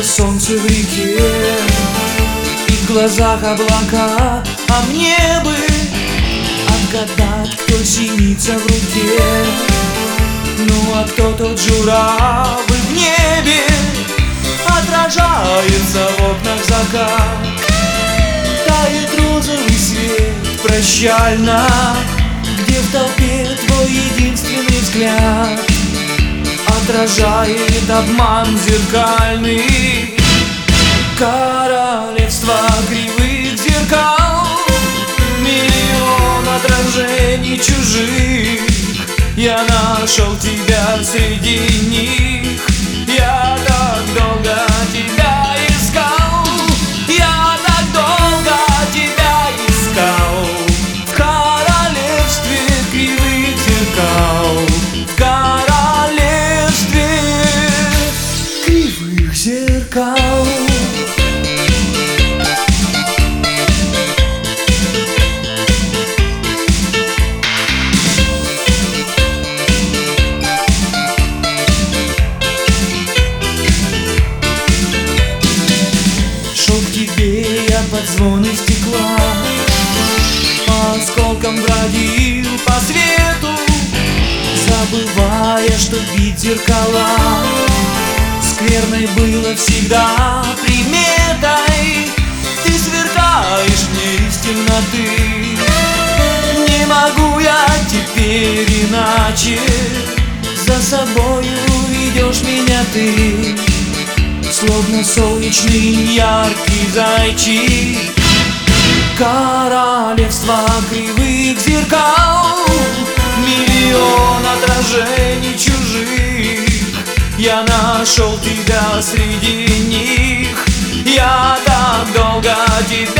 солнце в реке и в глазах облака, а мне бы отгадать, кто синица в руке. Ну а кто тот журавль в небе, отражается в окнах закат. Тает розовый свет прощально, где в толпе твой единственный взгляд отражает обман зеркальный. Королевство кривых зеркал, миллион отражений чужих. Я нашел тебя среди них. Я так долго тебя искал. Я так долго тебя искал. В королевстве кривых зеркал, в королевстве кривых зеркал. Я под звоны стекла по осколкам бродил по свету, забывая, что бить зеркала скверной было всегда приметой. Ты сверкаешь мне из темноты, не могу я теперь иначе. За собою ведешь меня ты, словно солнечный яркий зайчик. Королевство кривых зеркал, миллион отражений чужих. Я нашел тебя среди них. Я так долго тебя